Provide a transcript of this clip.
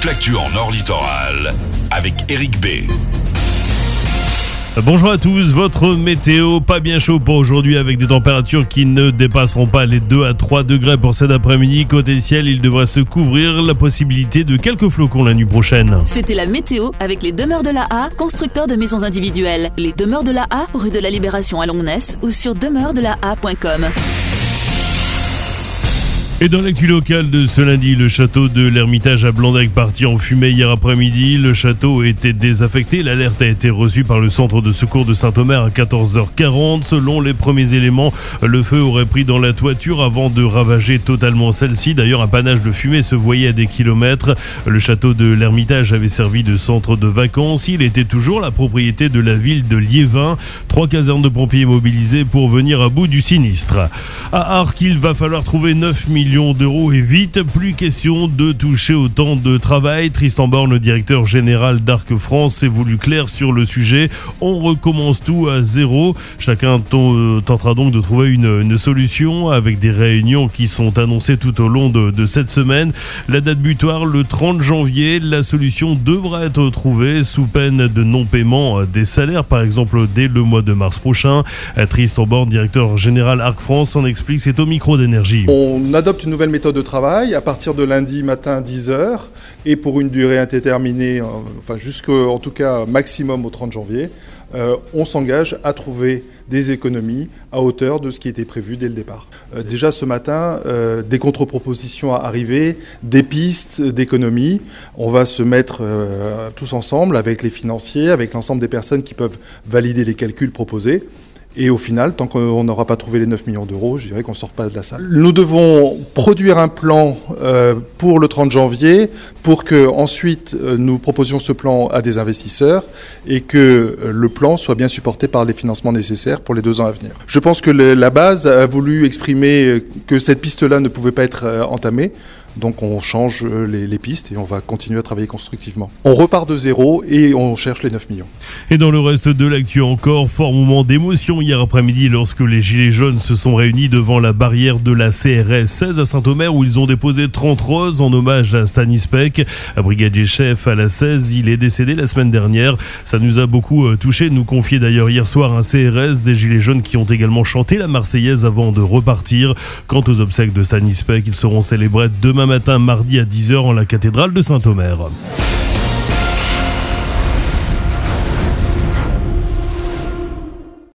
l'actu en Nord Littoral avec Eric B. Bonjour à tous, votre météo pas bien chaud pour aujourd'hui avec des températures qui ne dépasseront pas les 2 à 3 degrés pour cet après-midi. Côté ciel, il devrait se couvrir, la possibilité de quelques flocons la nuit prochaine. C'était la météo avec les Demeures de la A, constructeurs de maisons individuelles. Les Demeures de la A, rue de la Libération à Longnes ou sur demeuresdelaa.com. Et dans l'actu locale de ce lundi, le château de l'Ermitage à Blandec parti en fumée hier après-midi. Le château était désaffecté. L'alerte a été reçue par le centre de secours de Saint-Omer à 14h40. Selon les premiers éléments, le feu aurait pris dans la toiture avant de ravager totalement celle-ci. D'ailleurs, un panache de fumée se voyait à des kilomètres. Le château de l'Ermitage avait servi de centre de vacances. Il était toujours la propriété de la ville de Liévin. 3 casernes de pompiers mobilisées pour venir à bout du sinistre. À Arques, il va falloir trouver 9 millions d'euros et vite, plus question de toucher autant de travail. Tristan Borne, le directeur général d'Arc France, est voulu clair sur le sujet. On recommence tout à zéro. Chacun tentera donc de trouver une solution avec des réunions qui sont annoncées tout au long de cette semaine. La date butoir, le 30 janvier, la solution devra être trouvée sous peine de non-paiement des salaires, par exemple dès le mois de mars prochain. Tristan Borne, directeur général Arc France, en explique, c'est au micro d'énergie. On adopte une nouvelle méthode de travail à partir de lundi matin 10h et pour une durée indéterminée, jusqu'en tout cas maximum au 30 janvier, on s'engage à trouver des économies à hauteur de ce qui était prévu dès le départ. Déjà ce matin, des contre-propositions à arriver, des pistes d'économies. On va se mettre tous ensemble avec les financiers, avec l'ensemble des personnes qui peuvent valider les calculs proposés. Et au final, tant qu'on n'aura pas trouvé les 9 millions d'euros, je dirais qu'on ne sort pas de la salle. Nous devons produire un plan pour le 30 janvier pour que ensuite nous proposions ce plan à des investisseurs et que le plan soit bien supporté par les financements nécessaires pour les 2 ans à venir. Je pense que la base a voulu exprimer que cette piste-là ne pouvait pas être entamée. Donc on change les pistes et on va continuer à travailler constructivement. On repart de zéro et on cherche les 9 millions. Et dans le reste de l'actu encore, fort moment d'émotion hier après-midi lorsque les Gilets jaunes se sont réunis devant la barrière de la CRS 16 à Saint-Omer où ils ont déposé 30 roses en hommage à Stanis Peck, brigadier chef à la 16. Il est décédé la semaine dernière. Ça nous a beaucoup touché, nous confiait d'ailleurs hier soir un CRS des Gilets jaunes qui ont également chanté la Marseillaise avant de repartir. Quant aux obsèques de Stanis Peck, ils seront célébrés demain matin, mardi à 10h en la cathédrale de Saint-Omer.